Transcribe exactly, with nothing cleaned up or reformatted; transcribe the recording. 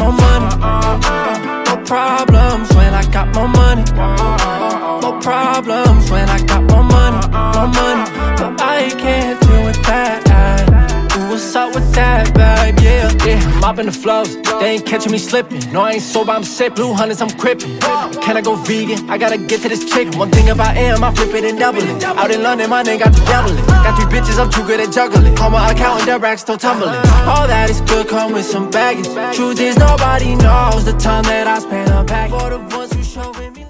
more money. No problems when I got more money. No problems when I got more money. More money, but I can't deal with that. What's up with that, babe? Yeah, yeah, I'm mopping the flows. They ain't catching me slipping. No, I ain't sober, I'm sick. Blue hundreds, I'm crippin'. Can I go vegan? I gotta get to this chicken. One thing about M, I flip it and double it. Out in London, my nigga got to double it. Got three bitches, I'm too good at juggling. Call my accountant, the racks still tumbling. All that is good, come with some baggage. Truth is, nobody knows the time that I spent unpacking. For the ones who showing me